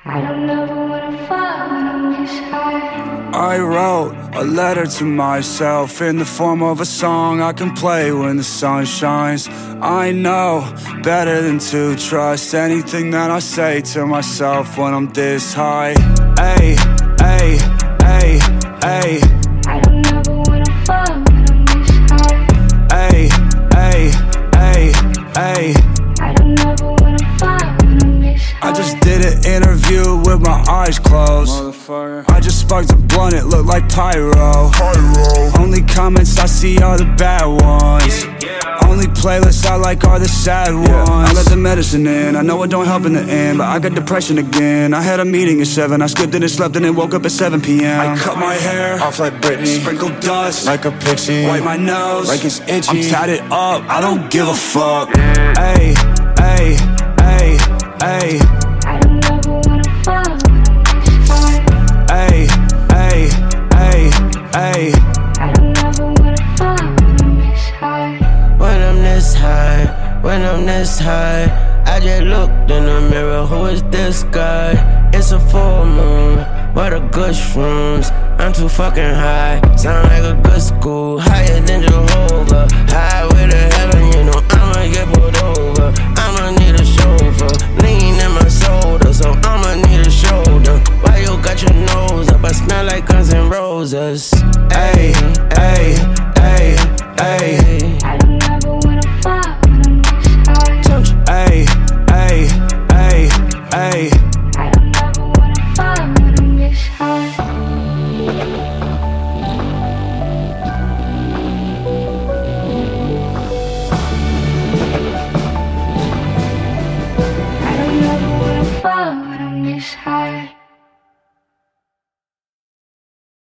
I don't ever wanna fall when I'm this high. I wrote a letter to myself in the form of a song I can play when the sun shines. I know better than to trust anything that I say to myself when I'm this high. Ay, ay, ay, ay. I don't ever wanna fall when I'm this high. Ay, ay, ay, ay. I don't ever wanna fall when I'm this high. I just did an interview with my eyes closed. I just sparked a blunt, it looked like pyro. Only comments I see are the bad ones. Only playlists I like are the sad ones. I let the medicine in, I know it don't help in the end, but I got depression again. I had a meeting at 7, I skipped it and slept and then woke up at 7 p.m. I cut my hair off like Britney, sprinkled dust like a pixie, wipe my nose like it's itchy, I'm tatted up, I don't give a fuck. Ay, ay, ay, ay. I don't ever wanna fall when I'm this high. Ay, ay, ay, ay. I don't ever wanna fall when I'm this high. When I'm this high, when I'm this high, I just looked in the mirror, who is this guy? It's a full moon, where the good shrooms? I'm too fucking high, sound like a good school, higher than Jehovah. High with the heaven, you know I'ma get pulled over. I'ma need a chauffeur, lean in my soda, so I'ma need a shoulder. Why you got your nose up? I smell like Guns N' Roses. Ay, ay, ay, ay. I don't ever wanna fall when I'm this high. Ay, ay, ay, ay. I don't ever wanna fall when I'm this high. I don't ever wanna fall when I'm this high.